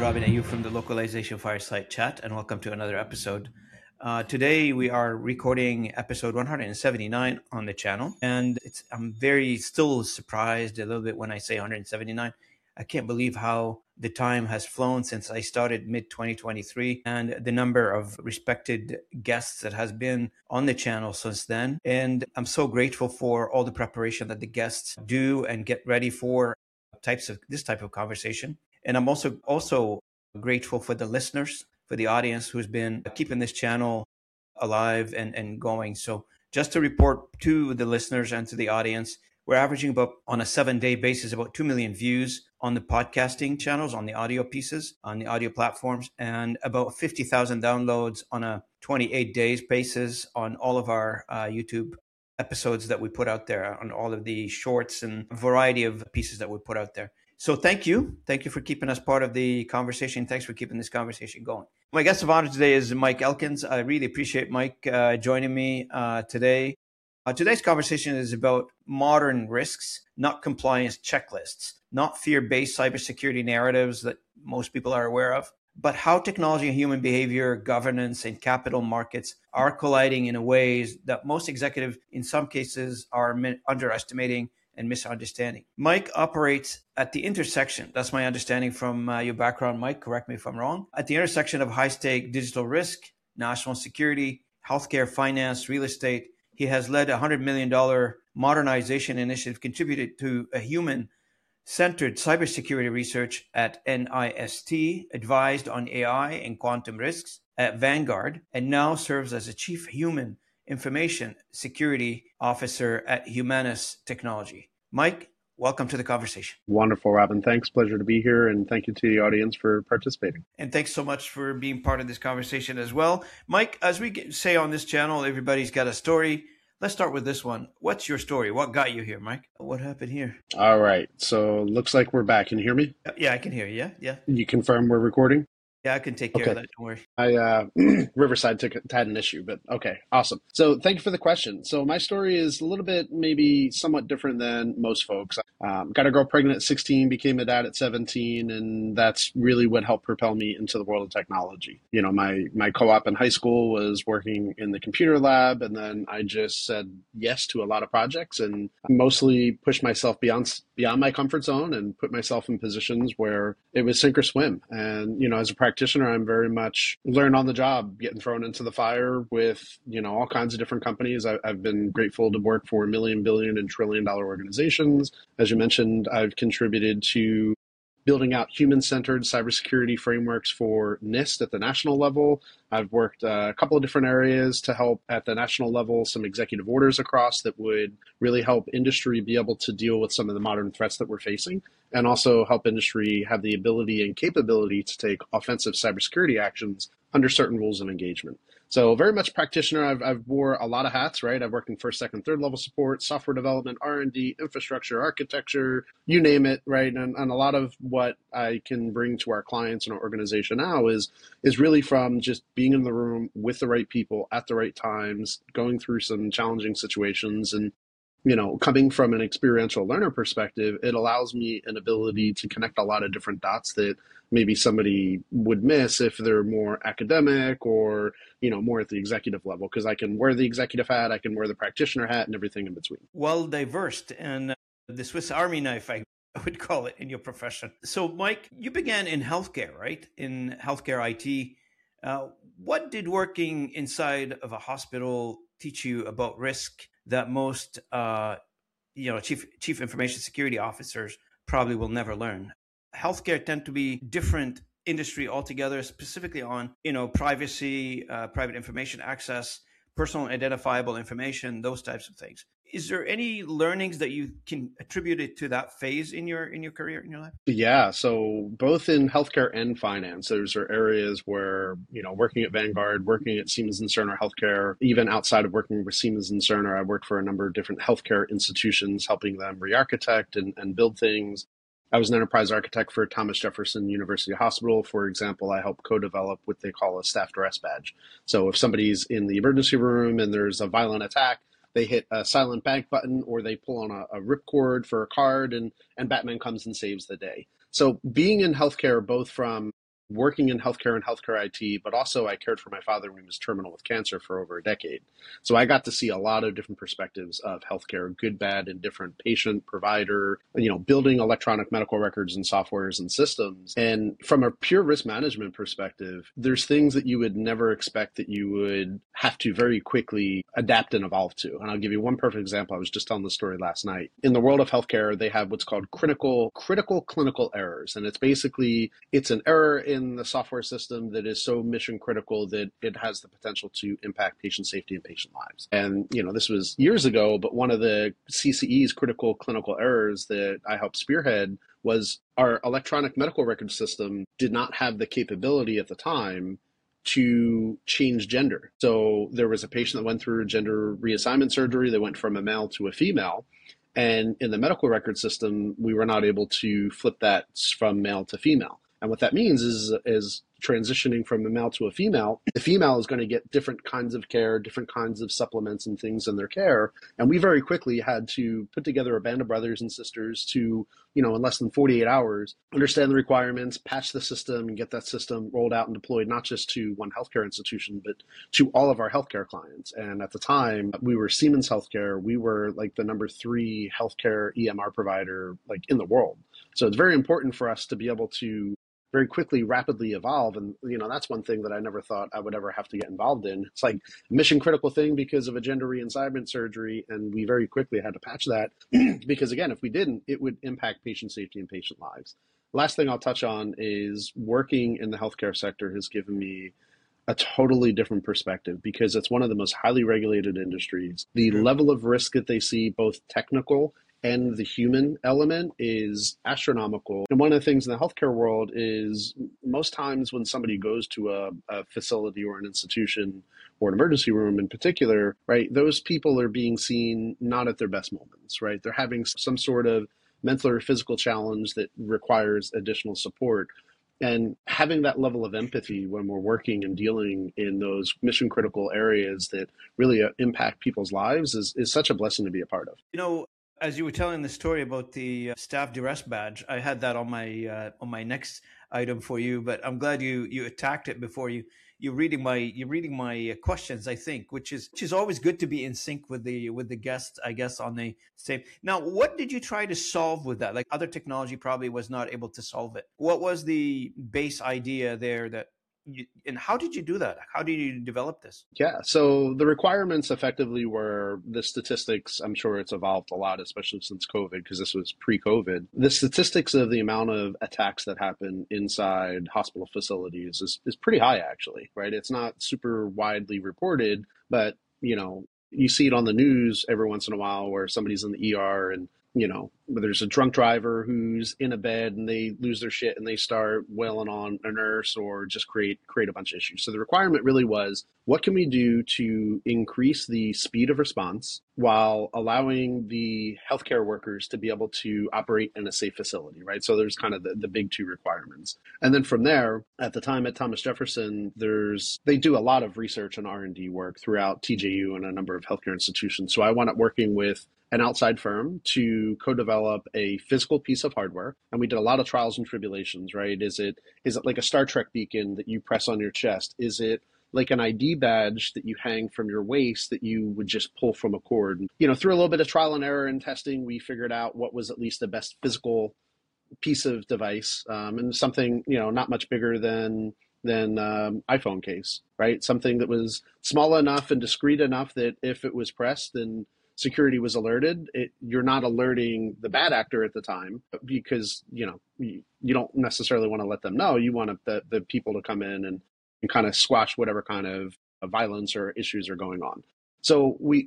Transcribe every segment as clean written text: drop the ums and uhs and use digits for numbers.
Robin Ayub from the Localization Fireside Chat, and welcome to another episode. Today we are recording episode 179 on the channel, and I'm very still surprised a little bit when I say 179. I can't believe how the time has flown since I started mid 2023 and the number of respected guests that has been on the channel since then. And I'm so grateful for all the preparation that the guests do and get ready for this type of conversation. And I'm also grateful for the listeners, for the audience who's been keeping this channel alive and going. So just to report to the listeners and to the audience, we're averaging about, on a 7-day basis, about 2 million views on the podcasting channels, on the audio pieces, on the audio platforms, and about 50,000 downloads on a 28 days basis on all of our YouTube episodes that we put out there, on all of the shorts and variety of pieces that we put out there. So thank you. Thank you for keeping us part of the conversation. Thanks for keeping this conversation going. My guest of honor today is Mike Elkins. I really appreciate Mike joining me today. Today's conversation is about modern risks, not compliance checklists, not fear-based cybersecurity narratives that most people are aware of, but how technology and human behavior, governance, and capital markets are colliding in ways that most executives, in some cases, are underestimating and misunderstanding. Mike operates at the intersection. That's my understanding from your background, Mike. Correct me if I'm wrong. At the intersection of high-stake digital risk, national security, healthcare, finance, real estate. He has led a $100 million modernization initiative, contributed to a human-centered cybersecurity research at NIST, advised on AI and quantum risks at Vanguard, and now serves as a chief human information security officer at Humanus Technology. Mike, welcome to the conversation. Wonderful, Robin. Thanks. Pleasure to be here. And thank you to the audience for participating. And thanks so much for being part of this conversation as well. Mike, as we say on this channel, everybody's got a story. Let's start with this one. What's your story? What got you here, Mike? What happened here? All right. So looks like we're back. Can you hear me? Yeah, I can hear you. Yeah. You confirm we're recording? Yeah, I can take care of that. Don't worry. Riverside had an issue, but okay, awesome. So thank you for the question. So my story is a little bit, maybe somewhat different than most folks. Got a girl pregnant at 16, became a dad at 17, and that's really what helped propel me into the world of technology. You know, my co-op in high school was working in the computer lab, and then I just said yes to a lot of projects and mostly pushed myself beyond my comfort zone and put myself in positions where it was sink or swim. And, you know, as a practitioner, I'm very much learn on the job, getting thrown into the fire with, you know, all kinds of different companies. I've been grateful to work for million, billion, and trillion-dollar organizations. As you mentioned, I've contributed to building out human-centered cybersecurity frameworks for NIST at the national level. I've worked a couple of different areas to help at the national level, some executive orders across that would really help industry be able to deal with some of the modern threats that we're facing, and also help industry have the ability and capability to take offensive cybersecurity actions under certain rules of engagement. So very much practitioner. I've wore a lot of hats, right? I've worked in first, second, third level support, software development, R&D, infrastructure, architecture, you name it, right? And a lot of what I can bring to our clients and our organization now is really from just being in the room with the right people at the right times, going through some challenging situations. And, you know, coming from an experiential learner perspective, it allows me an ability to connect a lot of different dots that maybe somebody would miss if they're more academic or, you know, more at the executive level, because I can wear the executive hat, I can wear the practitioner hat, and everything in between. Well diverse, and the Swiss Army knife, I would call it, in your profession. So, Mike, you began in healthcare, right? In healthcare IT. What did working inside of a hospital teach you about risk that most, chief information security officers probably will never learn? Healthcare tend to be different industry altogether, specifically on, you know, privacy, private information access, personal identifiable information, those types of things. Is there any learnings that you can attribute it to that phase in your career, in your life? Yeah, so both in healthcare and finance, those are areas where, you know, working at Vanguard, working at Siemens and Cerner Healthcare, even outside of working with Siemens and Cerner, I worked for a number of different healthcare institutions, helping them re-architect and build things. I was an enterprise architect for Thomas Jefferson University Hospital. For example, I helped co-develop what they call a staff dress badge. So if somebody's in the emergency room and there's a violent attack, they hit a silent bank button or they pull on a ripcord for a card and Batman comes and saves the day. So being in healthcare, both from working in healthcare and healthcare IT, but also I cared for my father when he was terminal with cancer for over a decade. So I got to see a lot of different perspectives of healthcare, good, bad, and different patient, provider, building electronic medical records and softwares and systems. And from a pure risk management perspective, there's things that you would never expect that you would have to very quickly adapt and evolve to. And I'll give you one perfect example. I was just telling the story last night. In the world of healthcare, they have what's called critical clinical errors. And it's an error in the software system that is so mission critical that it has the potential to impact patient safety and patient lives. And, this was years ago, but one of the CCE's critical clinical errors that I helped spearhead was our electronic medical record system did not have the capability at the time to change gender. So there was a patient that went through gender reassignment surgery. They went from a male to a female. And in the medical record system, we were not able to flip that from male to female. And what that means is transitioning from a male to a female, the female is going to get different kinds of care, different kinds of supplements and things in their care. And we very quickly had to put together a band of brothers and sisters to, in less than 48 hours, understand the requirements, patch the system, and get that system rolled out and deployed, not just to one healthcare institution, but to all of our healthcare clients. And at the time, we were Siemens Healthcare. We were like the number 3 healthcare EMR provider like in the world. So it's very important for us to be able to very quickly, rapidly evolve. And, that's one thing that I never thought I would ever have to get involved in. It's like a mission critical thing because of a gender reassignment surgery. And we very quickly had to patch that because, again, if we didn't, it would impact patient safety and patient lives. Last thing I'll touch on is working in the healthcare sector has given me a totally different perspective because it's one of the most highly regulated industries. The level of risk that they see, both technical and the human element, is astronomical. And one of the things in the healthcare world is most times when somebody goes to a facility or an institution or an emergency room in particular, right, those people are being seen not at their best moments, right? They're having some sort of mental or physical challenge that requires additional support. And having that level of empathy when we're working and dealing in those mission critical areas that really impact people's lives is such a blessing to be a part of. As you were telling the story about the staff duress badge, I had that on my next item for you, but I'm glad you attacked it before you're reading my questions, I think, which is always good to be in sync with the guests, I guess, on the same. Now, what did you try to solve with that? Like other technology probably was not able to solve it. What was the base idea there and how did you do that? How did you develop this? Yeah, so the requirements effectively were the statistics. I'm sure it's evolved a lot, especially since COVID, because this was pre-COVID. The statistics of the amount of attacks that happen inside hospital facilities is pretty high, actually, right? It's not super widely reported, but, you see it on the news every once in a while where somebody's in the ER and there's a drunk driver who's in a bed and they lose their shit and they start wailing on a nurse or just create a bunch of issues. So the requirement really was, what can we do to increase the speed of response while allowing the healthcare workers to be able to operate in a safe facility, right? So there's kind of the big 2 requirements. And then from there, at the time at Thomas Jefferson, they do a lot of research and R&D work throughout TJU and a number of healthcare institutions. So I wound up working with an outside firm to co-develop a physical piece of hardware. And we did a lot of trials and tribulations, right? Is it like a Star Trek beacon that you press on your chest? Is it like an ID badge that you hang from your waist that you would just pull from a cord? And, through a little bit of trial and error and testing, we figured out what was at least the best physical piece of device, and something, not much bigger than iPhone case, right? Something that was small enough and discreet enough that if it was pressed, then security was alerted. You're not alerting the bad actor at the time because, you don't necessarily want to let them know. You want the people to come in and kind of squash whatever kind of violence or issues are going on. So we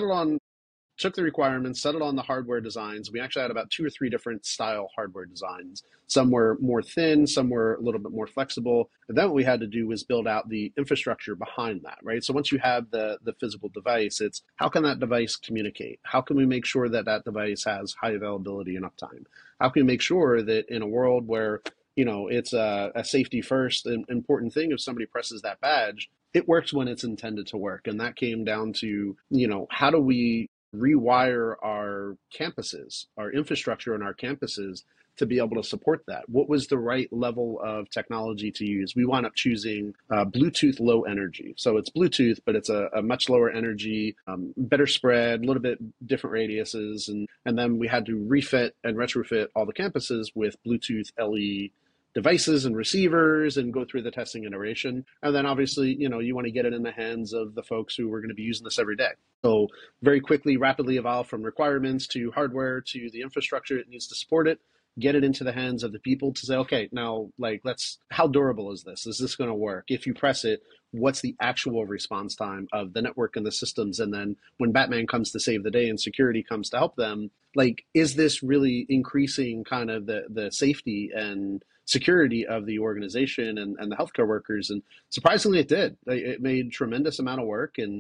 took the requirements, settled on the hardware designs. We actually had about 2 or 3 different style hardware designs. Some were more thin, some were a little bit more flexible. And then what we had to do was build out the infrastructure behind that, right? So once you have the physical device, it's how can that device communicate? How can we make sure that device has high availability and uptime? How can we make sure that in a world where, it's a safety first and important thing, if somebody presses that badge, it works when it's intended to work. And that came down to, how do we rewire our campuses, our infrastructure on our campuses to be able to support that? What was the right level of technology to use? We wound up choosing Bluetooth Low Energy. So it's Bluetooth, but it's a much lower energy, better spread, a little bit different radiuses. And then we had to refit and retrofit all the campuses with Bluetooth LE devices and receivers and go through the testing iteration. And then obviously, you want to get it in the hands of the folks who are going to be using this every day. So very quickly, rapidly evolve from requirements to hardware to the infrastructure it needs to support it, get it into the hands of the people to say, okay, now how durable is this? Is this going to work? If you press it, what's the actual response time of the network and the systems? And then when Batman comes to save the day and security comes to help them, is this really increasing kind of the safety and security of the organization and the healthcare workers? And surprisingly, it did. It made tremendous amount of work. And,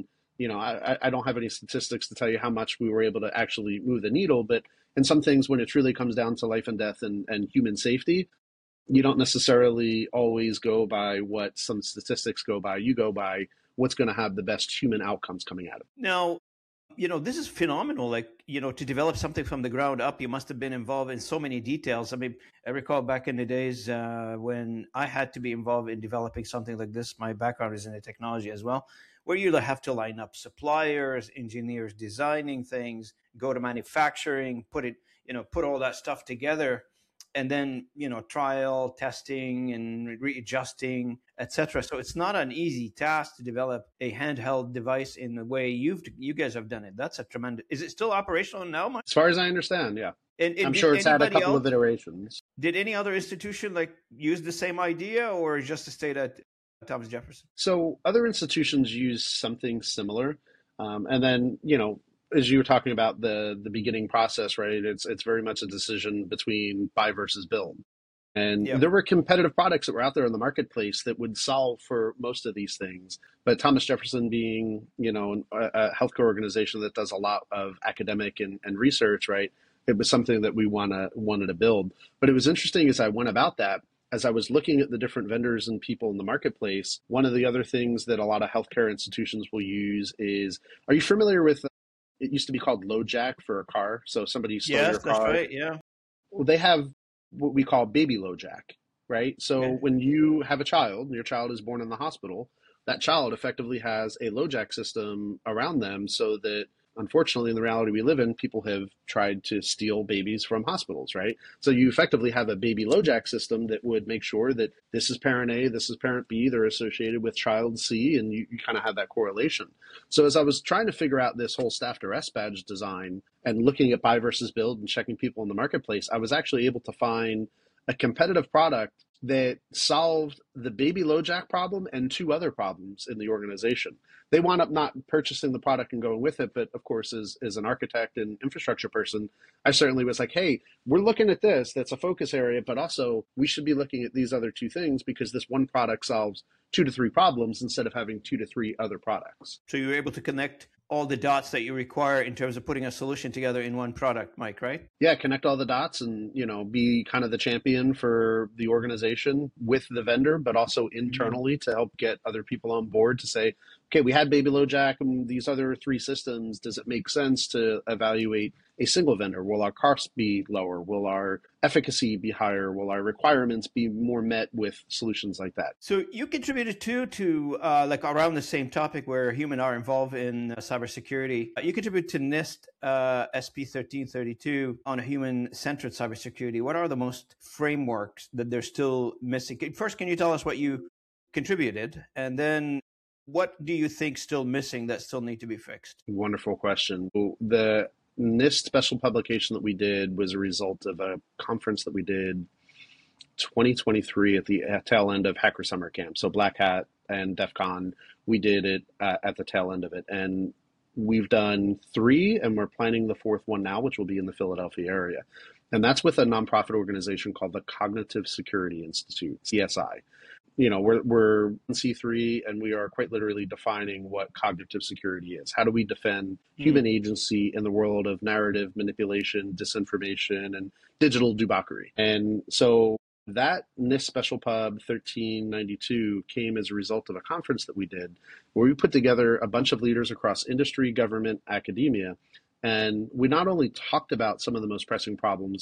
I don't have any statistics to tell you how much we were able to actually move the needle, but in some things, when it truly comes down to life and death and human safety, you don't necessarily always go by what some statistics go by. You go by what's going to have the best human outcomes coming out of it. Now, this is phenomenal. To develop something from the ground up, you must have been involved in so many details. I mean, I recall back in the days when I had to be involved in developing something like this. My background is in the technology as well, where you have to line up suppliers, engineers designing things, go to manufacturing, put all that stuff together, and then trial, testing, and readjusting, etc. So it's not an easy task to develop a handheld device in the way you guys have done it. That's a tremendous. Is it still operational now, Mike? As far as I understand, yeah. And I'm sure it's had a couple of iterations. Did any other institution use the same idea, or just to stay at Thomas Jefferson? So other institutions use something similar, and then as you were talking about the beginning process, right? It's very much a decision between buy versus build. And There were competitive products that were out there in the marketplace that would solve for most of these things. But Thomas Jefferson being, a healthcare organization that does a lot of academic and research, right? It was something that we wanted to build. But it was interesting as I went about that, as I was looking at the different vendors and people in the marketplace, one of the other things that a lot of healthcare institutions will use is, are you familiar with, it used to be called LoJack for a car. So somebody stole your car. Yes, that's right, yeah. Well, they have what we call baby LoJack, right? So when you have a child, your child is born in the hospital, that child effectively has a LoJack system around them so that, unfortunately, in the reality we live in, people have tried to steal babies from hospitals, right? So you effectively have a baby LoJack system that would make sure that this is parent A, this is parent B, they're associated with child C, and you kind of have that correlation. So as I was trying to figure out this whole staff to rest badge design and looking at buy versus build and checking people in the marketplace, I was actually able to find a competitive product that solved the baby LoJack problem and two other problems in the organization. They wound up not purchasing the product and going with it, but of course, as an architect and infrastructure person, I certainly was like, hey, we're looking at this, that's a focus area, but also we should be looking at these other two things because this one product solves 2 to 3 problems instead of having 2 to 3 other products. So you were able to connect all the dots that you require in terms of putting a solution together in one product, Mike, right? Yeah, connect all the dots and, be kind of the champion for the organization with the vendor, but also internally to help get other people on board to say, okay, we had Baby LoJack and these other 3 systems. Does it make sense to evaluate a single vendor? Will our costs be lower? Will our efficacy be higher? Will our requirements be more met with solutions like that? So you contributed to around the same topic where human are involved in cybersecurity. You contribute to NIST SP 1332 on a human-centered cybersecurity. What are the most frameworks that they're still missing? First, can you tell us what you contributed? And then what do you think still missing that still need to be fixed? Wonderful question. The NIST special publication that we did was a result of a conference that we did 2023 at the tail end of Hacker Summer Camp. So Black Hat and DEF CON, we did it at the tail end of it. And we've done 3 and we're planning the 4th one now, which will be in the Philadelphia area. And that's with a nonprofit organization called the Cognitive Security Institute, CSI. We're C3 and we are quite literally defining what cognitive security is. How do we defend human agency in the world of narrative manipulation, disinformation, and digital debauchery? And so that NIST Special Pub 1392 came as a result of a conference that we did where we put together a bunch of leaders across industry, government, academia. And we not only talked about some of the most pressing problems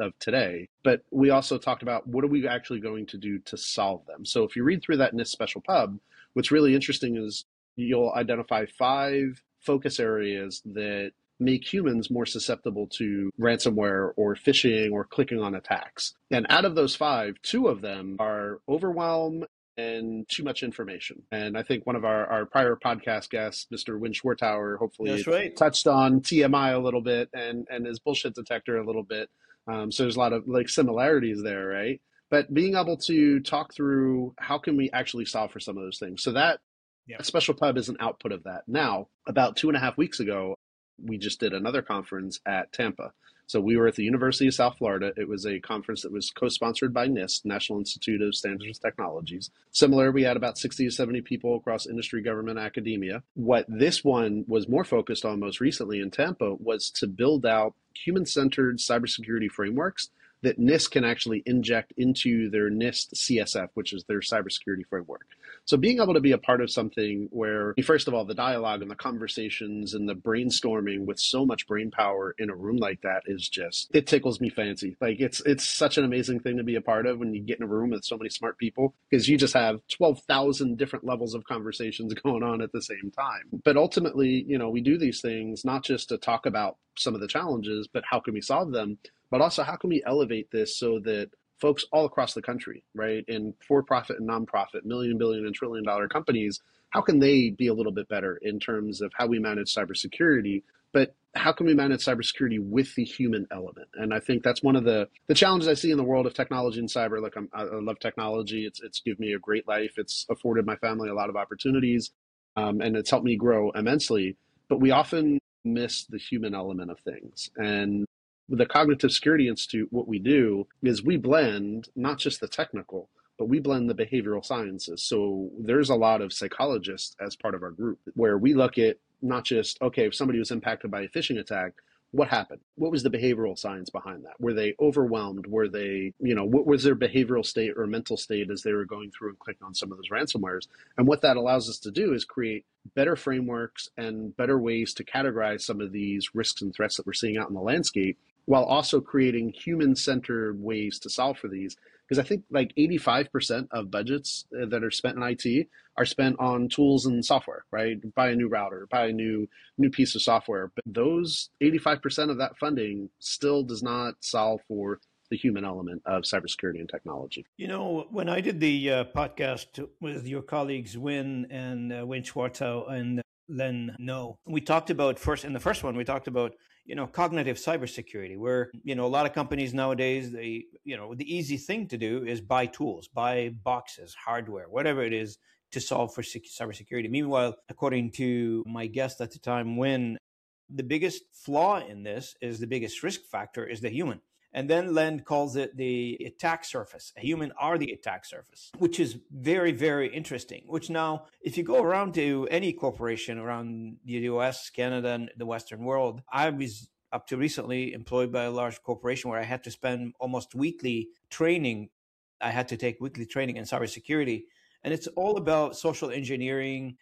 of today. But we also talked about what are we actually going to do to solve them. So if you read through that NIST special pub, what's really interesting is you'll identify 5 focus areas that make humans more susceptible to ransomware or phishing or clicking on attacks. And out of those 5, 2 of them are overwhelm and too much information. And I think one of our prior podcast guests, Mr. Win Schwartauer, hopefully touched on TMI a little bit and his bullshit detector a little bit. So there's a lot of like similarities there, right? But being able to talk through how can we actually solve for some of those things. So that special pub is an output of that. Now, about 2.5 weeks ago, we just did another conference at Tampa. So we were at the University of South Florida. It was a conference that was co-sponsored by NIST, National Institute of Standards and Technologies. Similar, we had about 60 to 70 people across industry, government, academia. What this one was more focused on most recently in Tampa was to build out human-centered cybersecurity frameworks that NIST can actually inject into their NIST CSF, which is their cybersecurity framework. So being able to be a part of something where, first of all, the dialogue and the conversations and the brainstorming with so much brain power in a room like that is just, it tickles me fancy. Like it's such an amazing thing to be a part of when you get in a room with so many smart people, because you just have 12,000 different levels of conversations going on at the same time. But ultimately, we do these things not just to talk about some of the challenges, but how can we solve them? But also, how can we elevate this so that folks all across the country, right, in for-profit and nonprofit, million, billion, and trillion-dollar companies, how can they be a little bit better in terms of how we manage cybersecurity? But how can we manage cybersecurity with the human element? And I think that's one of the challenges I see in the world of technology and cyber. Look, I love technology. It's given me a great life. It's afforded my family a lot of opportunities, and it's helped me grow immensely. But we often miss the human element of things. And with the Cognitive Security Institute, what we do is we blend not just the technical, but we blend the behavioral sciences. So there's a lot of psychologists as part of our group where we look at not just, okay, if somebody was impacted by a phishing attack, what happened? What was the behavioral science behind that? Were they overwhelmed? Were they, what was their behavioral state or mental state as they were going through and clicking on some of those ransomwares? And what that allows us to do is create better frameworks and better ways to categorize some of these risks and threats that we're seeing out in the landscape, while also creating human-centered ways to solve for these. Because I think like 85% of budgets that are spent in IT are spent on tools and software, right? Buy a new router, buy a new piece of software. But those 85% of that funding still does not solve for the human element of cybersecurity and technology. When I did the podcast with your colleagues, Win Schwartau and Len No, we talked about in the first one, we talked about cognitive cybersecurity, where, a lot of companies nowadays, the easy thing to do is buy tools, buy boxes, hardware, whatever it is to solve for cybersecurity. Meanwhile, according to my guest at the time, when the biggest flaw in this is the biggest risk factor is the human. And then Len calls it the attack surface. Human are the attack surface, which is very, very interesting. Which now, if you go around to any corporation around the US, Canada, and the Western world, I was up to recently employed by a large corporation where I had to spend almost weekly training. I had to take weekly training in cybersecurity. And it's all about social engineering,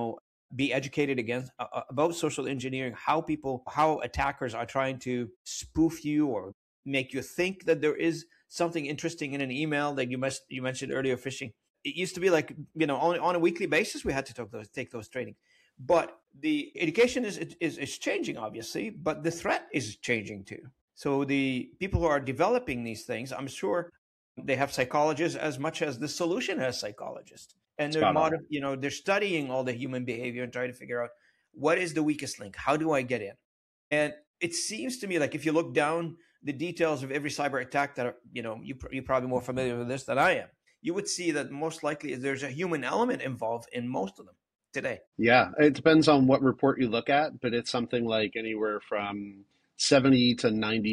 be educated about social engineering, how attackers are trying to spoof you or make you think that there is something interesting in an email that you mentioned earlier, phishing. It used to be like, on a weekly basis, we had to take those training. But the education is changing, obviously, but the threat is changing too. So the people who are developing these things, I'm sure they have psychologists as much as the solution has psychologists. And they're studying all the human behavior and trying to figure out what is the weakest link? How do I get in? And it seems to me like if you look down the details of every cyber attack that, you're probably more familiar with this than I am, you would see that most likely there's a human element involved in most of them today. Yeah, it depends on what report you look at, but it's something like anywhere from 70 to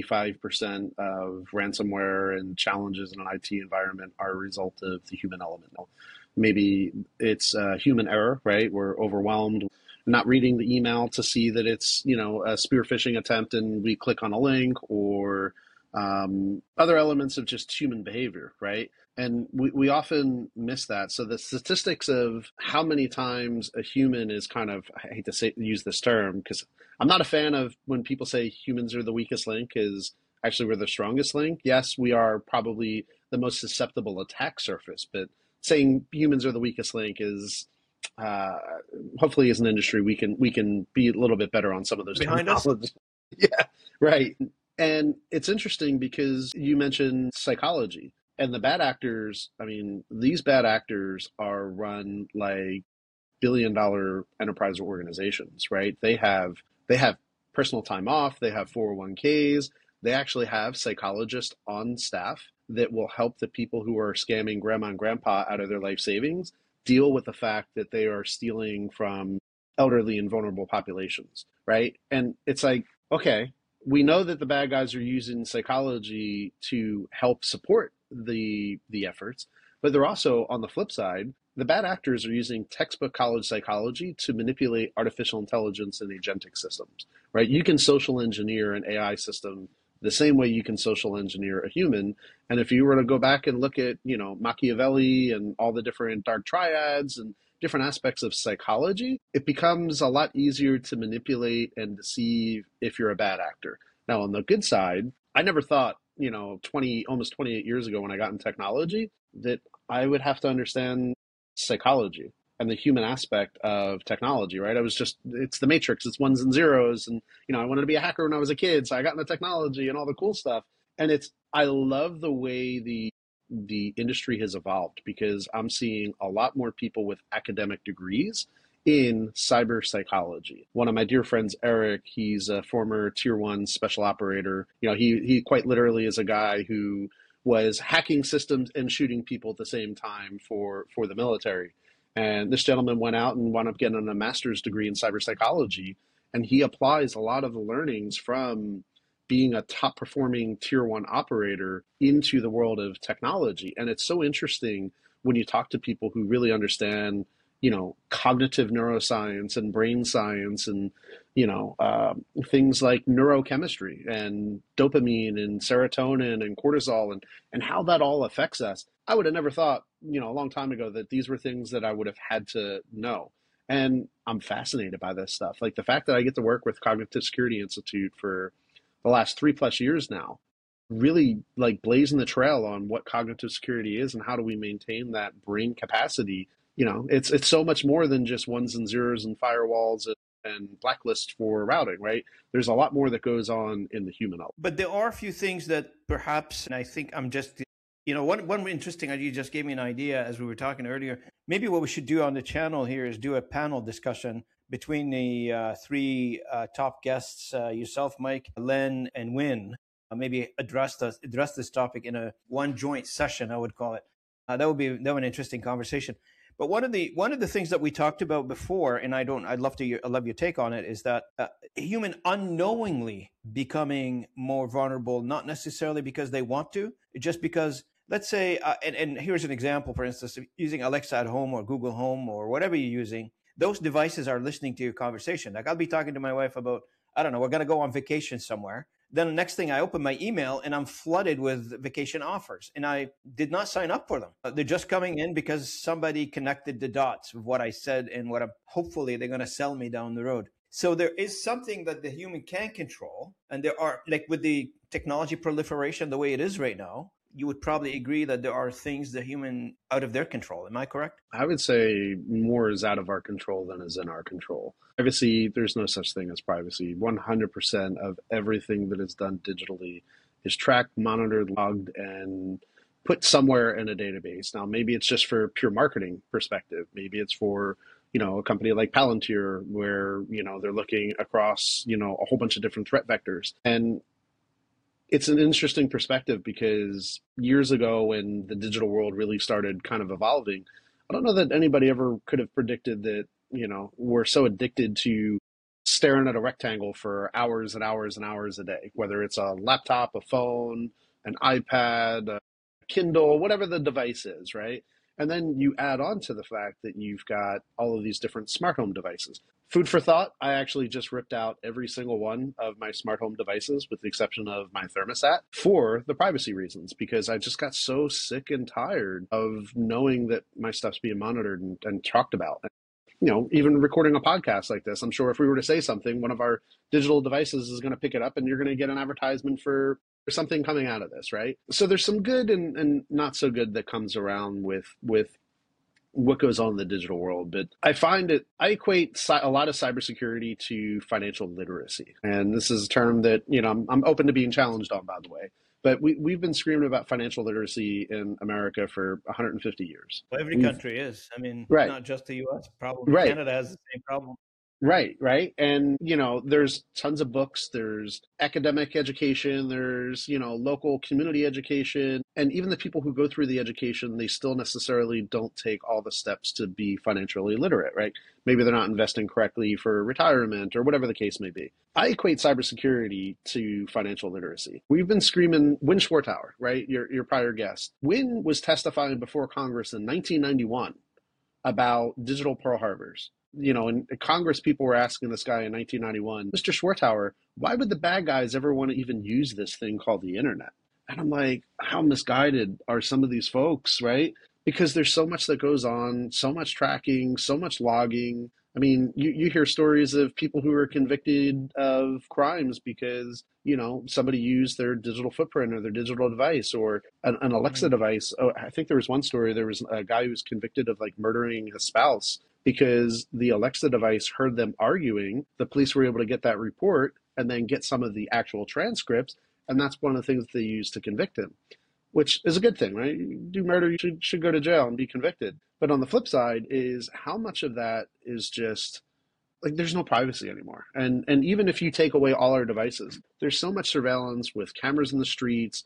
95% of ransomware and challenges in an IT environment are a result of the human element. Maybe it's human error, right? We're overwhelmed, not reading the email to see that it's, a spear phishing attempt and we click on a link, or other elements of just human behavior, right? And we often miss that. So the statistics of how many times a human is kind of, I hate to use this term because I'm not a fan of when people say humans are the weakest link, is actually we're the strongest link. Yes, we are probably the most susceptible attack surface, but saying humans are the weakest link is uh, hopefully as an industry we can be a little bit better on some of those Behind us? terminology. Yeah, right. And it's interesting because you mentioned psychology and the bad actors. I mean, these bad actors are run like billion-dollar enterprise organizations, right? They have personal time off, they have 401ks, they actually have psychologists on staff that will help the people who are scamming grandma and grandpa out of their life savings deal with the fact that they are stealing from elderly and vulnerable populations, right? And it's like, okay, we know that the bad guys are using psychology to help support the efforts, but they're also on the flip side, the bad actors are using textbook college psychology to manipulate artificial intelligence and agentic systems, right? You can social engineer an AI system the same way you can social engineer a human. And if you were to go back and look at, Machiavelli and all the different dark triads and different aspects of psychology, it becomes a lot easier to manipulate and deceive if you're a bad actor. Now, on the good side, I never thought, almost 28 years ago when I got in technology, that I would have to understand psychology and the human aspect of technology, right? It's the matrix, it's ones and zeros. And, I wanted to be a hacker when I was a kid. So I got into technology and all the cool stuff. And I love the way the industry has evolved because I'm seeing a lot more people with academic degrees in cyber psychology. One of my dear friends, Eric, he's a former tier one special operator. He quite literally is a guy who was hacking systems and shooting people at the same time for the military. And this gentleman went out and wound up getting a master's degree in cyber psychology. And he applies a lot of the learnings from being a top performing tier one operator into the world of technology. And it's so interesting when you talk to people who really understand, cognitive neuroscience and brain science and, things like neurochemistry and dopamine and serotonin and cortisol and how that all affects us. I would have never thought, a long time ago that these were things that I would have had to know. And I'm fascinated by this stuff. Like the fact that I get to work with Cognitive Security Institute for the last 3+ years now, really like blazing the trail on what cognitive security is and how do we maintain that brain capacity. It's so much more than just ones and zeros and firewalls and blacklists for routing, right? There's a lot more that goes on in the human element. But there are a few things that perhaps, and I think I'm just, one interesting idea, you just gave me an idea as we were talking earlier. Maybe what we should do on the channel here is do a panel discussion between the three top guests, yourself, Mike, Len, and Win. Maybe address this topic in one joint session, I would call it. That would be an interesting conversation. But one of the things that we talked about before, and I'd love your take on it, is that a human unknowingly becoming more vulnerable, not necessarily because they want to, just because, let's say, and here's an example, for instance, using Alexa at home or Google Home or whatever you're using, those devices are listening to your conversation. Like I'll be talking to my wife about, I don't know, we're going to go on vacation somewhere. Then the next thing I open my email and I'm flooded with vacation offers and I did not sign up for them. They're just coming in because somebody connected the dots of what I said and hopefully they're going to sell me down the road. So there is something that the human can control. And there are, like with the technology proliferation, the way it is right now, you would probably agree that there are things the human out of their control. Am I correct? I would say more is out of our control than is in our control. Privacy, there's no such thing as privacy. 100% of everything that is done digitally is tracked, monitored, logged, and put somewhere in a database. Now, maybe it's just for pure marketing perspective. Maybe it's for, a company like Palantir where, they're looking across, a whole bunch of different threat vectors. And it's an interesting perspective because years ago when the digital world really started kind of evolving, I don't know that anybody ever could have predicted that, we're so addicted to staring at a rectangle for hours and hours and hours a day, whether it's a laptop, a phone, an iPad, a Kindle, whatever the device is, right? And then you add on to the fact that you've got all of these different smart home devices. Food for thought, I actually just ripped out every single one of my smart home devices with the exception of my thermostat for the privacy reasons, because I just got so sick and tired of knowing that my stuff's being monitored and talked about. Even recording a podcast like this, I'm sure if we were to say something, one of our digital devices is going to pick it up and you're going to get an advertisement for There's something coming out of this, right? So there's some good and not so good that comes around with what goes on in the digital world. But I equate a lot of cybersecurity to financial literacy. And this is a term that, I'm open to being challenged on, by the way. But we've been screaming about financial literacy in America for 150 years. Well, every country is. I mean, Right, not just the US. Probably right. Canada has the same problem. Right, right. And, there's tons of books, there's academic education, there's, local community education. And even the people who go through the education, they still necessarily don't take all the steps to be financially literate, right? Maybe they're not investing correctly for retirement or whatever the case may be. I equate cybersecurity to financial literacy. We've been screaming Win Schwartauer, right? Your prior guest. Win was testifying before Congress in 1991 about digital Pearl Harbors. In Congress, people were asking this guy in 1991, Mr. Schwartauer, why would the bad guys ever want to even use this thing called the internet? And I'm like, how misguided are some of these folks, right? Because there's so much that goes on, so much tracking, so much logging. I mean, you hear stories of people who are convicted of crimes because, somebody used their digital footprint or their digital device or an Alexa device. Oh, I think there was one story. There was a guy who was convicted of murdering his spouse because the Alexa device heard them arguing. The police were able to get that report and then get some of the actual transcripts. And that's one of the things that they used to convict him, which is a good thing, right? You do murder, you should go to jail and be convicted. But on the flip side is how much of that is just there's no privacy anymore. And even if you take away all our devices, there's so much surveillance with cameras in the streets,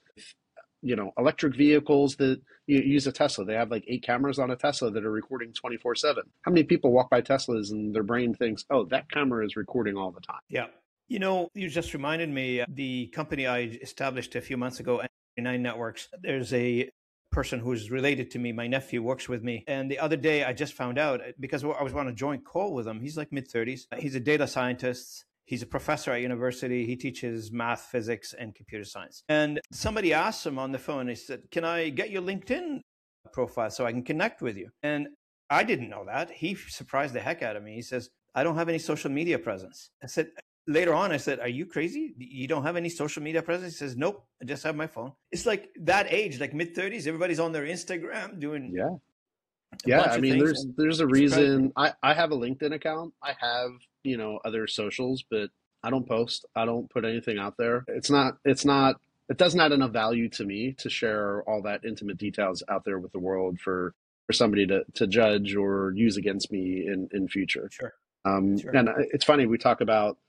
electric vehicles that you use a Tesla. They have 8 cameras on a Tesla that are recording 24/7. How many people walk by Teslas and their brain thinks, oh, that camera is recording all the time? Yeah. You just reminded me, the company I established a few months ago, Nine Networks, there's a person who's related to me. My nephew works with me. And the other day I just found out, because I was on a joint call with him. He's mid-30s. He's a data scientist. He's a professor at university. He teaches math, physics, and computer science. And somebody asked him on the phone, he said, can I get your LinkedIn profile so I can connect with you? And I didn't know that. He surprised the heck out of me. He says, I don't have any social media presence. I said, later on, I said, are you crazy? You don't have any social media presence? He says, nope, I just have my phone. It's that age, mid-30s, everybody's on their Instagram doing I mean, there's a reason. I have a LinkedIn account. I have, other socials, but I don't post. I don't put anything out there. It doesn't add enough value to me to share all that intimate details out there with the world for somebody to judge or use against me in future. Sure. Sure. And it's funny, we talk about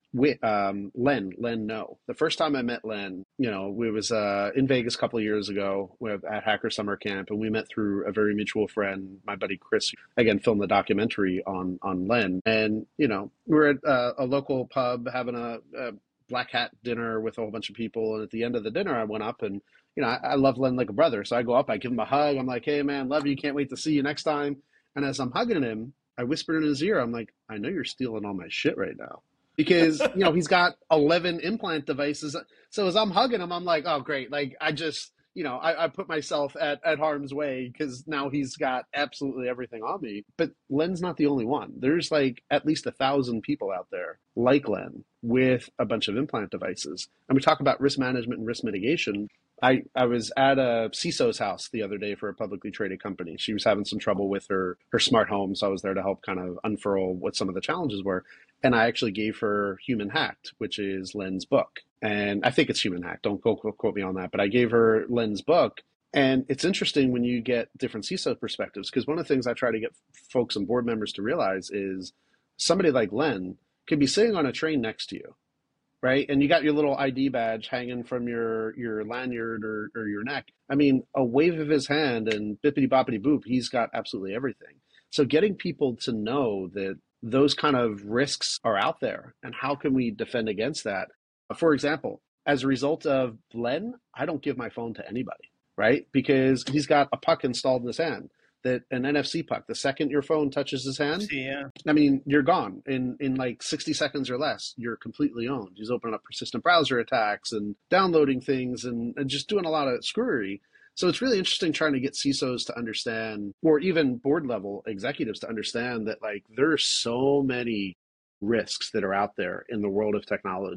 Len No. The first time I met Len, we was in Vegas a couple of years ago at Hacker Summer Camp, and we met through a very mutual friend, my buddy Chris, again, filmed the documentary on Len. And, we were at a local pub having a black hat dinner with a whole bunch of people. And at the end of the dinner, I went up and, I love Len like a brother. So I go up, I give him a hug. I'm like, hey, man, love you. Can't wait to see you next time. And as I'm hugging him, I whispered in his ear, I'm like, I know you're stealing all my shit right now. Because, he's got 11 implant devices. So as I'm hugging him, I'm like, oh, great. I just, I put myself at harm's way because now he's got absolutely everything on me. But Len's not the only one. There's at least 1,000 people out there like Len with a bunch of implant devices. And we talk about risk management and risk mitigation. I was at a CISO's house the other day for a publicly traded company. She was having some trouble with her smart home. So I was there to help kind of unfurl what some of the challenges were. And I actually gave her Human Hacked, which is Len's book. And I think it's Human Hacked. Don't go quote me on that. But I gave her Len's book. And it's interesting when you get different CISO perspectives, because one of the things I try to get folks and board members to realize is somebody like Len could be sitting on a train next to you, right? And you got your little ID badge hanging from your lanyard or your neck. I mean, a wave of his hand and bippity boppity boop, he's got absolutely everything. So getting people to know that those kind of risks are out there and how can we defend against that? For example, as a result of Len, I don't give my phone to anybody, right? Because he's got a puck installed in his hand, that an NFC puck. The second your phone touches his hand, I mean, you're gone in 60 seconds or less. You're completely owned. He's opening up persistent browser attacks and downloading things and just doing a lot of screwery. So it's really interesting trying to get CISOs to understand, or even board level executives to understand that there are so many risks that are out there in the world of technology.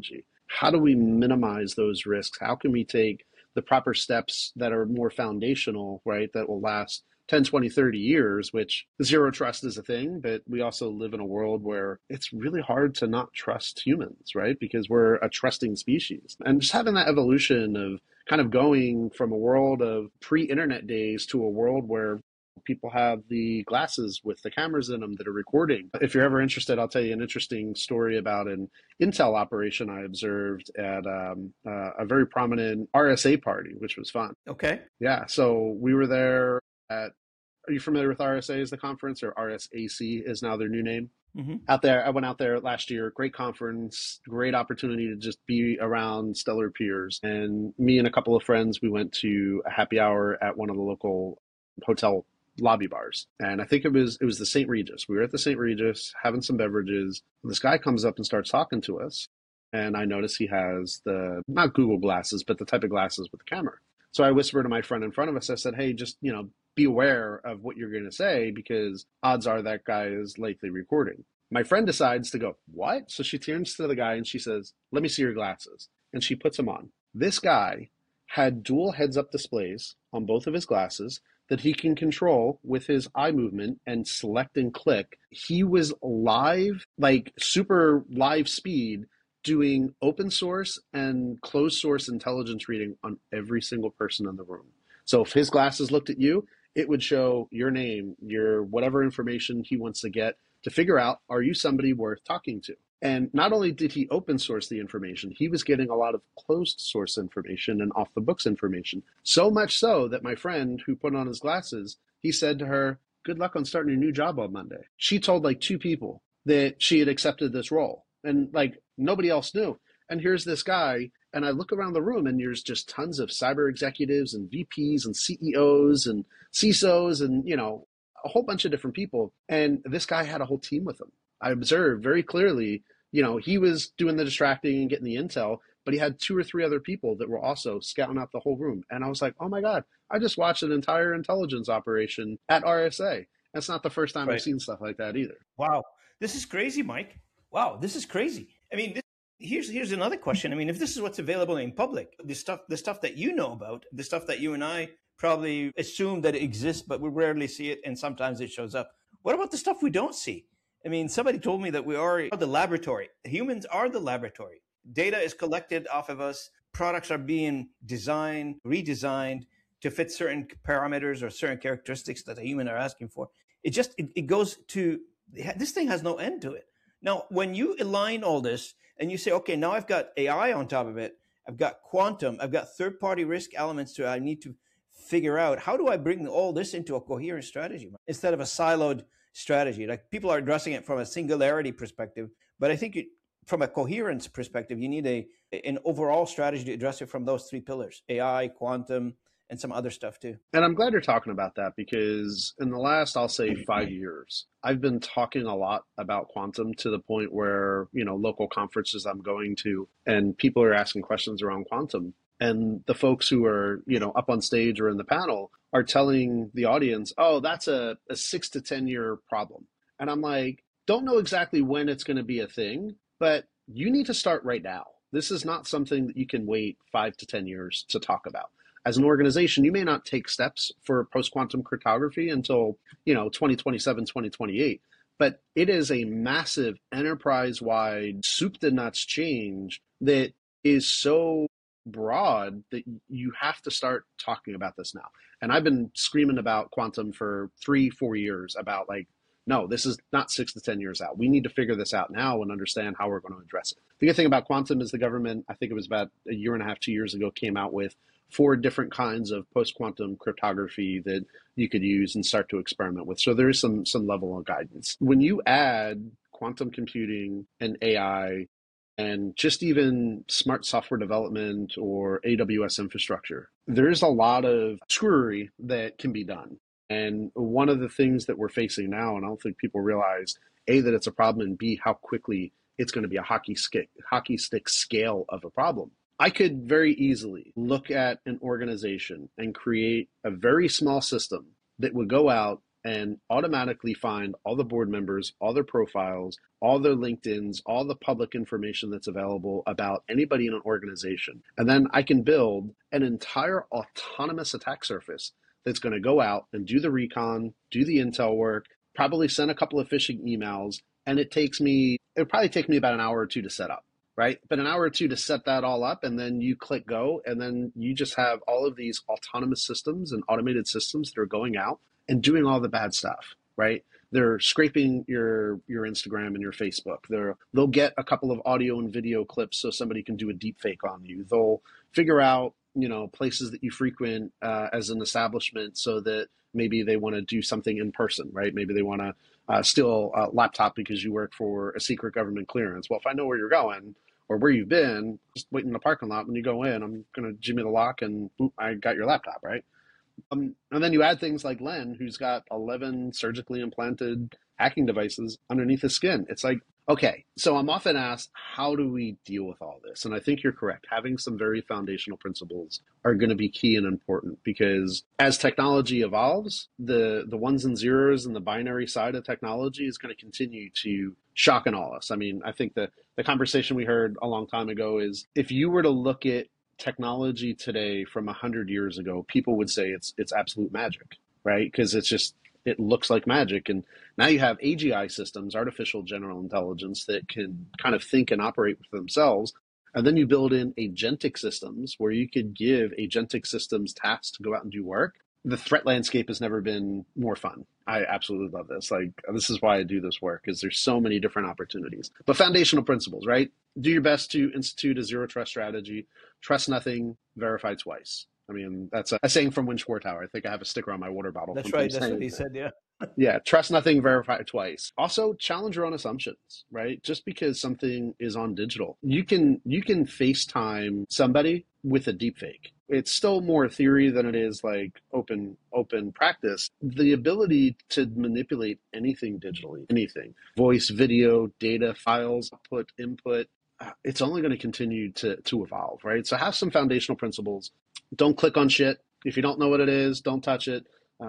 how do we minimize those risks? How can we take the proper steps that are more foundational, right, that will last 10, 20, 30 years, which zero trust is a thing, but we also live in a world where it's really hard to not trust humans, right? Because we're a trusting species. And just having that evolution of kind of going from a world of pre-internet days to a world where people have the glasses with the cameras in them that are recording. If you're ever interested, I'll tell you an interesting story about an Intel operation I observed at a very prominent RSA party, which was fun. Okay. Yeah, so we were there at, are you familiar with RSA as the conference, or RSAC is now their new name? Mm-hmm. Out there, I went out there last year. Great conference, great opportunity to just be around stellar peers. And me and a couple of friends, we went to a happy hour at one of the local hotel lobby bars. And I think it was the St. Regis. We were at the St. Regis having some beverages. This guy comes up and starts talking to us. And I notice he has the, not Google glasses, but the type of glasses with the camera. So I whispered to my friend in front of us, I said, hey, just, be aware of what you're going to say, because odds are that guy is likely recording. My friend decides to go, what? So she turns to the guy and she says, let me see your glasses. And she puts them on. This guy had dual heads-up displays on both of his glasses that he can control with his eye movement and select and click. He was live, like super live speed, doing open source and closed source intelligence reading on every single person in the room. So if his glasses looked at you, it would show your name, your whatever information he wants to get to figure out, are you somebody worth talking to? And not only did he open source the information, he was getting a lot of closed source information and off the books information. So much so that my friend who put on his glasses, he said to her, good luck on starting your new job on Monday. She told like 2 people that she had accepted this role, and like nobody else knew. And here's this guy, and I look around the room and there's just tons of cyber executives and VPs and CEOs and CISOs and, a whole bunch of different people. And this guy had a whole team with him. I observed very clearly, he was doing the distracting and getting the intel, but he had 2 or 3 other people that were also scouting out the whole room. And I was like, oh my God, I just watched an entire intelligence operation at RSA. That's not the first time I've seen stuff like that either. Wow. This is crazy, Mike. Wow, this is crazy. I mean, here's another question. I mean, if this is what's available in public, the stuff that you know about, the stuff that you and I probably assume that it exists, but we rarely see it, and sometimes it shows up. What about the stuff we don't see? I mean, somebody told me that we are the laboratory. Humans are the laboratory. Data is collected off of us. Products are being designed, redesigned to fit certain parameters or certain characteristics that a human are asking for. It goes to, this thing has no end to it. Now, when you align all this and you say, okay, now I've got AI on top of it, I've got quantum, I've got third-party risk elements I need to figure out, how do I bring all this into a coherent strategy instead of a siloed strategy? Like, people are addressing it from a singularity perspective, but I think from a coherence perspective, you need an overall strategy to address it from those 3 pillars: AI, quantum, and some other stuff too. And I'm glad you're talking about that, because in the last, I'll say 5 years, I've been talking a lot about quantum to the point where, local conferences I'm going to, and people are asking questions around quantum. And the folks who are, up on stage or in the panel are telling the audience, oh, that's a 6 to 10 year problem. And I'm like, don't know exactly when it's going to be a thing, but you need to start right now. This is not something that you can wait 5 to 10 years to talk about. As an organization, you may not take steps for post-quantum cryptography until, 2027, 2028. But it is a massive enterprise-wide soup to nuts change that is so broad that you have to start talking about this now. And I've been screaming about quantum for 3-4 years about no, this is not 6 to 10 years out. We need to figure this out now and understand how we're going to address it. The good thing about quantum is the government, I think it was about a year and a half, 2 years ago, came out with 4 different kinds of post-quantum cryptography that you could use and start to experiment with. So there is some level of guidance. When you add quantum computing and AI and just even smart software development or AWS infrastructure, there's a lot of screwery that can be done. And one of the things that we're facing now, and I don't think people realize, A, that it's a problem, and B, how quickly it's going to be a hockey stick scale of a problem. I could very easily look at an organization and create a very small system that would go out and automatically find all the board members, all their profiles, all their LinkedIns, all the public information that's available about anybody in an organization. And then I can build an entire autonomous attack surface that's going to go out and do the recon, do the intel work, probably send a couple of phishing emails, and it would probably take me about an hour or two to set up, right? But an hour or two to set that all up, and then you click go, and then you just have all of these autonomous systems and automated systems that are going out and doing all the bad stuff, right? They're scraping your Instagram and your Facebook. They'll get a couple of audio and video clips so somebody can do a deep fake on you. They'll figure out, places that you frequent as an establishment so that maybe they want to do something in person, right? Maybe they want to steal a laptop because you work for a secret government clearance. Well, if I know where you're going or where you've been, just wait in the parking lot. When you go in, I'm going to jimmy the lock and boop, I got your laptop, right? And then you add things like Len, who's got 11 surgically implanted hacking devices underneath his skin. It's like, okay, so I'm often asked, how do we deal with all this? And I think you're correct. Having some very foundational principles are going to be key and important, because as technology evolves, the ones and zeros and the binary side of technology is going to continue to shock and awe us. I mean, I think the conversation we heard a long time ago is, if you were to look at technology today from 100 years ago, people would say it's absolute magic, right? Because it looks like magic. And now you have AGI systems, artificial general intelligence, that can kind of think and operate for themselves. And then you build in agentic systems where you could give agentic systems tasks to go out and do work. The threat landscape has never been more fun. I absolutely love this. Like, this is why I do this work, is there's so many different opportunities. But foundational principles, right? Do your best to institute a zero trust strategy. Trust nothing, verify twice. I mean, that's a saying from Winch Tower. I think I have a sticker on my water bottle. That's right. That's what he said, yeah. Yeah, trust nothing, verify twice. Also, challenge your own assumptions, right? Just because something is on digital, you can FaceTime somebody with a deepfake. It's still more theory than it is like open practice. The ability to manipulate anything digitally, anything, voice, video, data, files, output, input, it's only going to continue to evolve, right? So have some foundational principles. Don't click on shit. If you don't know what it is, don't touch it.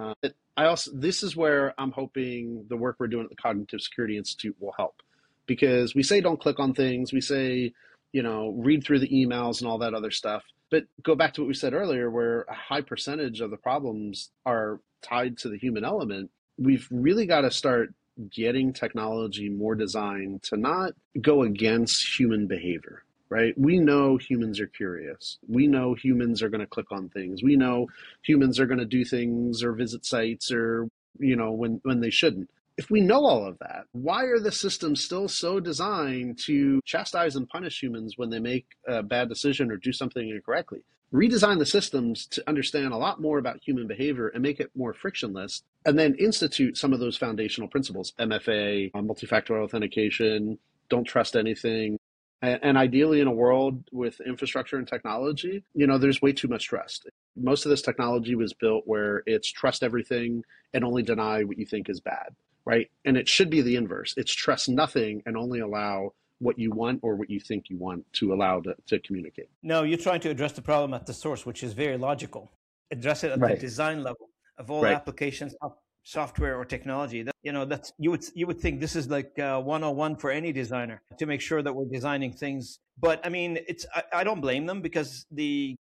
This is where I'm hoping the work we're doing at the Cognitive Security Institute will help, because we say don't click on things. We say, read through the emails and all that other stuff. But go back to what we said earlier, where a high percentage of the problems are tied to the human element. We've really got to start getting technology more designed to not go against human behavior, right? We know humans are curious. We know humans are going to click on things. We know humans are going to do things or visit sites or, when they shouldn't. If we know all of that, why are the systems still so designed to chastise and punish humans when they make a bad decision or do something incorrectly? Redesign the systems to understand a lot more about human behavior and make it more frictionless, and then institute some of those foundational principles, MFA, multi-factor authentication, don't trust anything. And ideally, in a world with infrastructure and technology, there's way too much trust. Most of this technology was built where it's trust everything and only deny what you think is bad, right? And it should be the inverse. It's trust nothing and only allow what you want or what you think you want to allow to communicate. No, you're trying to address the problem at the source, which is very logical. Address it at the design level of all applications, software or technology. That's you would think this is like 101 for any designer, to make sure that we're designing things. But I mean, I don't blame them, because the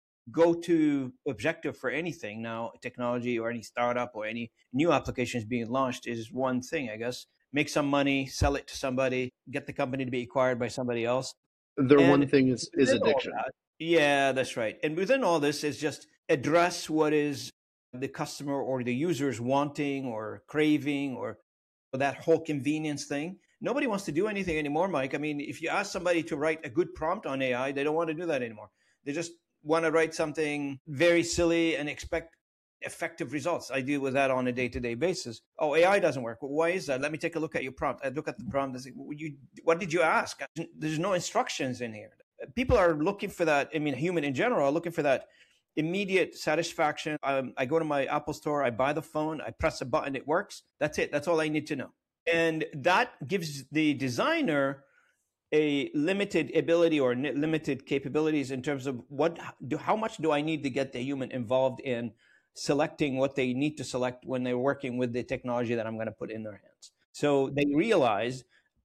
go-to objective for anything now, technology or any startup or any new applications being launched, is one thing, I guess: make some money, sell it to somebody, get the company to be acquired by somebody else. One thing is addiction. Yeah, that's right. And within all this is just address what is the customer or the user's wanting or craving, or that whole convenience thing. Nobody wants to do anything anymore, Mike. I mean, if you ask somebody to write a good prompt on AI, they don't want to do that anymore. They just want to write something very silly and expect effective results. I deal with that on a day-to-day basis. Oh, AI doesn't work. Well, why is that? Let me take a look at your prompt. I look at the prompt and say, what did you ask? There's no instructions in here. People are looking for that. I mean, human in general are looking for that immediate satisfaction. I go to my Apple store, I buy the phone, I press a button, it works. That's it. That's all I need to know. And that gives the designer a limited ability or limited capabilities in terms of how much do I need to get the human involved in selecting what they need to select when they're working with the technology that I'm going to put in their hands. So they realized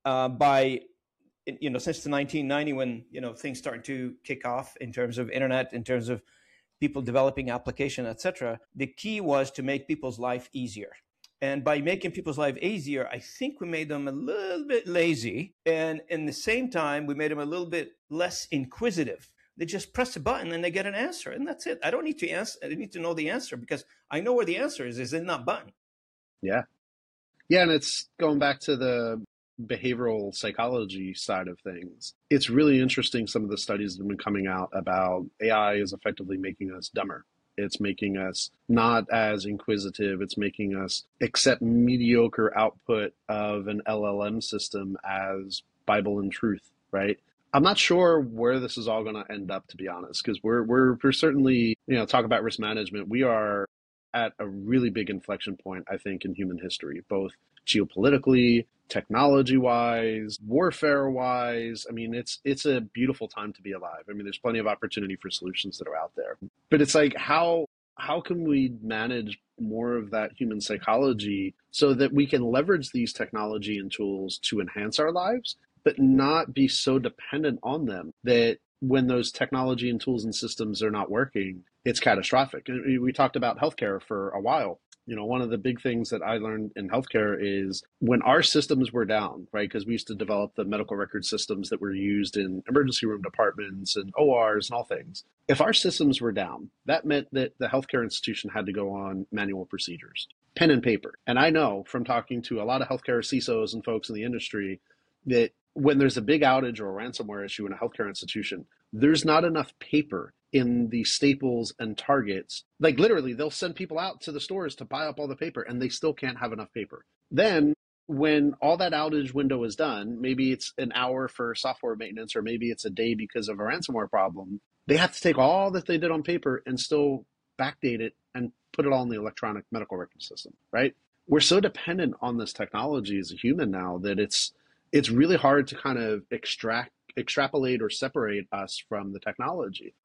by since the 1990, when things started to kick off in terms of internet, in terms of people developing application, etc., the key was to make people's life easier. And by making people's life easier, I think we made them a little bit lazy. And in the same time, we made them a little bit less inquisitive. They just press a button and they get an answer, and that's it. I don't need to answer. I need to know the answer because I know where the answer is in that button. Yeah. Yeah, and it's going back to the behavioral psychology side of things. It's really interesting, some of the studies that have been coming out about AI is effectively making us dumber. It's making us not as inquisitive. It's making us accept mediocre output of an LLM system as Bible and truth, right? I'm not sure where this is all going to end up, to be honest, because we're certainly, talk about risk management. We are at a really big inflection point, I think, in human history, both geopolitically, technology-wise, warfare-wise. I mean, it's a beautiful time to be alive. I mean, there's plenty of opportunity for solutions that are out there. But it's like, how can we manage more of that human psychology so that we can leverage these technology and tools to enhance our lives, but not be so dependent on them that when those technology and tools and systems are not working, it's catastrophic. We talked about healthcare for a while. One of the big things that I learned in healthcare is when our systems were down, right? Because we used to develop the medical record systems that were used in emergency room departments and ORs and all things. If our systems were down, that meant that the healthcare institution had to go on manual procedures, pen and paper. And I know from talking to a lot of healthcare CISOs and folks in the industry that when there's a big outage or a ransomware issue in a healthcare institution, there's not enough paper in the Staples and Targets. Like literally, they'll send people out to the stores to buy up all the paper and they still can't have enough paper. Then when all that outage window is done, maybe it's an hour for software maintenance or maybe it's a day because of a ransomware problem, they have to take all that they did on paper and still backdate it and put it all in the electronic medical record system, right? We're so dependent on this technology as a human now that it's really hard to kind of extrapolate or separate us from the technology.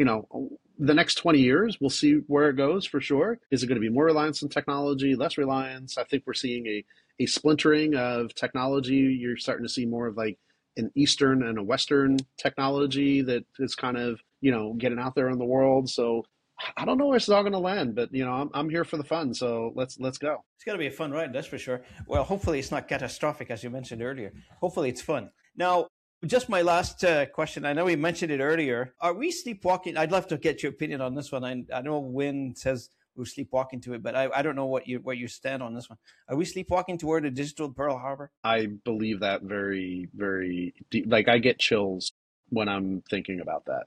The next 20 years, we'll see where it goes for sure. Is it going to be more reliance on technology, less reliance? I think we're seeing a splintering of technology. You're starting to see more of like an Eastern and a Western technology that is kind of, getting out there in the world. So I don't know where it's all going to land, but I'm here for the fun. So let's go. It's going to be a fun ride, that's for sure. Well, hopefully it's not catastrophic, as you mentioned earlier. Hopefully it's fun. Now, just my last question. I know we mentioned it earlier. Are we sleepwalking? I'd love to get your opinion on this one. I know Win says we're sleepwalking to it, but I don't know what you stand on this one. Are we sleepwalking toward a digital Pearl Harbor? I believe that very, very deep. Like I get chills when I'm thinking about that.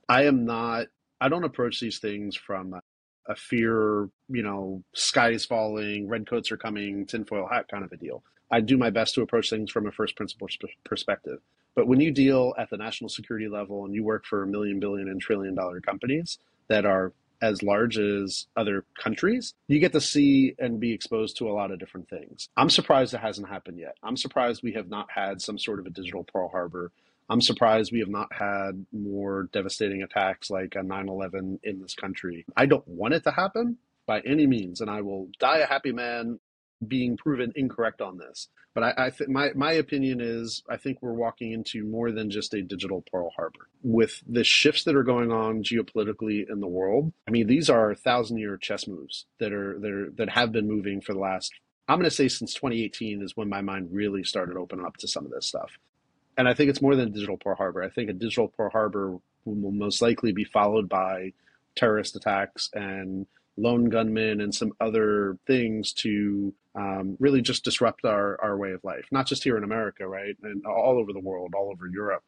I don't approach these things from a fear, sky is falling, redcoats are coming, tinfoil hat kind of a deal. I do my best to approach things from a first principles perspective. But when you deal at the national security level and you work for $1 million, billion, and $1 trillion companies that are as large as other countries, you get to see and be exposed to a lot of different things. I'm surprised it hasn't happened yet. I'm surprised we have not had some sort of a digital Pearl Harbor. I'm surprised we have not had more devastating attacks like a 9/11 in this country. I don't want it to happen by any means, and I will die a happy man being proven incorrect on this. But I think my opinion is I think we're walking into more than just a digital Pearl Harbor. With the shifts that are going on geopolitically in the world, I mean, these are 1,000-year chess moves that have been moving for the last, I'm going to say since 2018 is when my mind really started opening up to some of this stuff. And I think it's more than a digital Pearl Harbor. I think a digital Pearl Harbor will most likely be followed by terrorist attacks and lone gunmen and some other things to really just disrupt our way of life, not just here in America, right? And all over the world, all over Europe.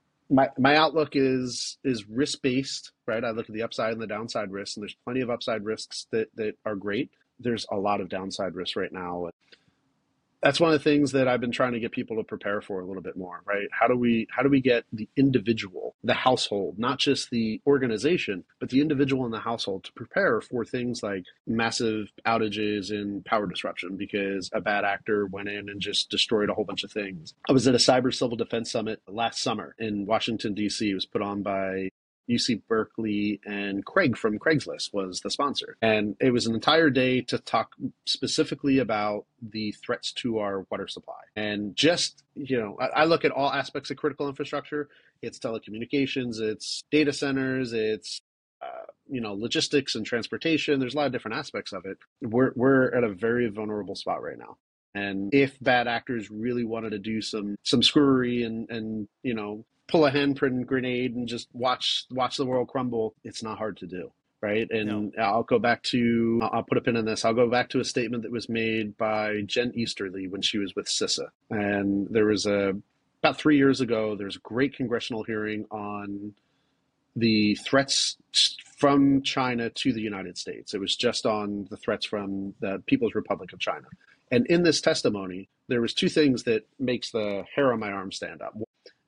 My outlook is risk-based, right? I look at the upside and the downside risks, and there's plenty of upside risks that are great. There's a lot of downside risks right now. That's one of the things that I've been trying to get people to prepare for a little bit more, right? How do we get the individual, the household, not just the organization, but the individual in the household to prepare for things like massive outages and power disruption because a bad actor went in and just destroyed a whole bunch of things. I was at a cyber civil defense summit last summer in Washington, D.C. It was put on by UC Berkeley, and Craig from Craigslist was the sponsor. And it was an entire day to talk specifically about the threats to our water supply. And just, I look at all aspects of critical infrastructure. It's telecommunications, it's data centers, it's logistics and transportation. There's a lot of different aspects of it. We're at a very vulnerable spot right now. And if bad actors really wanted to do some screwery and pull a handprint grenade and just watch the world crumble, it's not hard to do, right? And no. I'll put a pin in this. I'll go back to a statement that was made by Jen Easterly when she was with CISA. And there was about 3 years ago, there's a great congressional hearing on the threats from China to the United States. It was just on the threats from the People's Republic of China. And in this testimony, there was two things that makes the hair on my arm stand up. One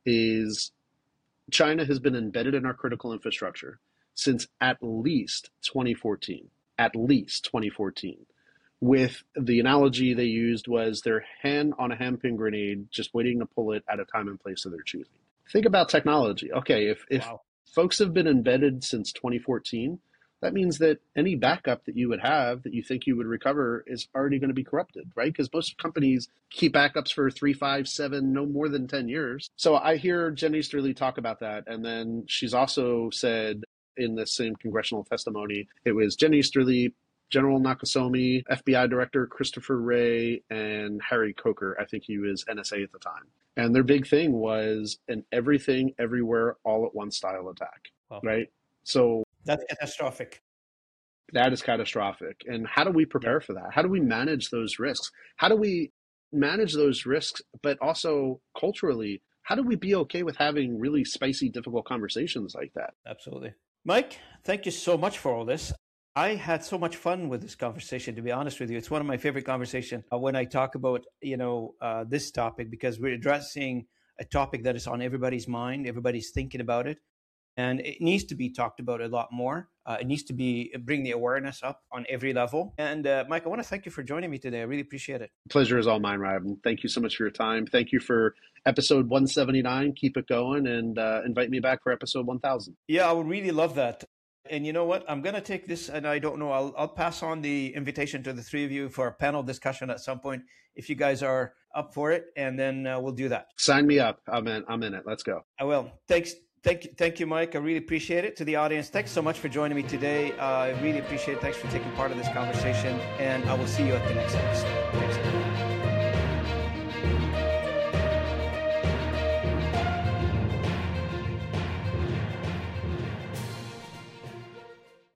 is China has been embedded in our critical infrastructure since at least 2014. At least 2014. With the analogy they used was their hand on a handpin grenade, just waiting to pull it at a time and place of their choosing. Think about technology. Okay, if wow. Folks have been embedded since 2014, that means that any backup that you would have that you think you would recover is already going to be corrupted, right? Because most companies keep backups for 3, 5, 7, no more than 10 years. So I hear Jen Easterly talk about that. And then she's also said in the same congressional testimony, it was Jen Easterly, General Nakasone, FBI Director Christopher Wray, and Harry Coker. I think he was NSA at the time. And their big thing was an everything, everywhere, all at once style attack, right? So that's catastrophic. That is catastrophic. And how do we prepare for that? How do we manage those risks? How do we manage those risks, but also culturally, how do we be okay with having really spicy, difficult conversations like that? Absolutely. Mike, thank you so much for all this. I had so much fun with this conversation, to be honest with you. It's one of my favorite conversations when I talk about, this topic, because we're addressing a topic that is on everybody's mind. Everybody's thinking about it. And it needs to be talked about a lot more. It needs to bring the awareness up on every level. And Mike, I want to thank you for joining me today. I really appreciate it. Pleasure is all mine, Rob. Thank you so much for your time. Thank you for episode 179. Keep it going and invite me back for episode 1000. Yeah, I would really love that. And you know what? I'm going to take this, and I don't know, I'll pass on the invitation to the three of you for a panel discussion at some point, if you guys are up for it, and then we'll do that. Sign me up. I'm in it. Let's go. I will. Thank you, Mike. I really appreciate it. To the audience, thanks so much for joining me today. I really appreciate it. Thanks for taking part of this conversation, and I will see you at the next episode. Thanks.